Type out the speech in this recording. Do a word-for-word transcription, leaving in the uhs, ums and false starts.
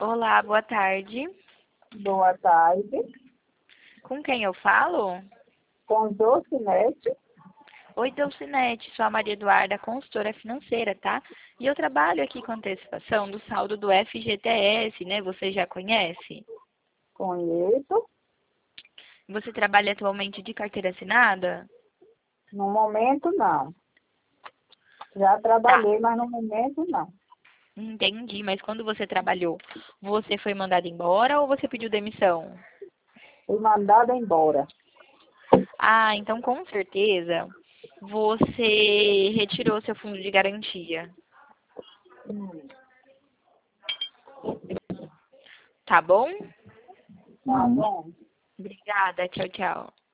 Olá, boa tarde. Boa tarde. Com quem eu falo? Com Docinete. Oi, Dulcinete, sou a Maria Eduarda, consultora financeira, tá? E eu trabalho aqui com antecipação do saldo do F G T S, né? Você já conhece? Conheço. Você trabalha atualmente de carteira assinada? No momento, não. Já Tá, trabalhei, mas no momento, não. entendi. Mas quando você trabalhou, você foi mandado embora ou você pediu demissão? Fui mandada embora. Ah, então com certeza você retirou seu fundo de garantia. Hum. Tá bom? Tá bom. Obrigada, tchau, tchau.